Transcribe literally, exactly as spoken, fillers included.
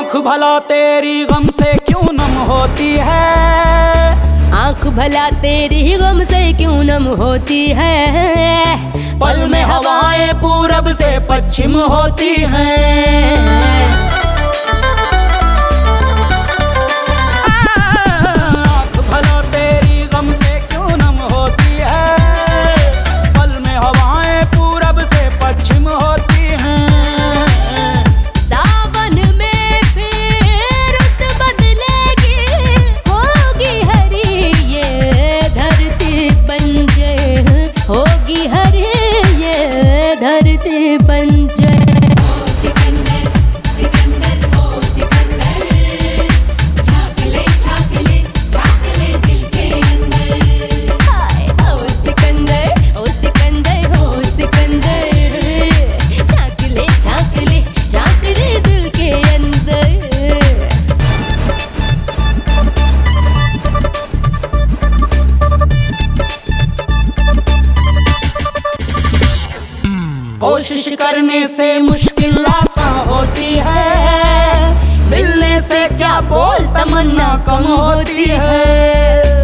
आँख भला तेरी गम से क्यों नम होती है, आँख भला तेरी गम से क्यों नम होती है। पल में हवाएं पूरब से पश्चिम होती हैं। आँख भला तेरी गम से क्यों नम होती है, पल में हवाएं पूरब से पश्चिम होती हैं। सावन में फिर रुत बदलेगी, होगी हरी ये धरती बंजर, होगी हरी ये धरती बंजर। कोशिश करने से मुश्किल आसान होती है, मिलने से क्या बोल तमन्ना कम होती है।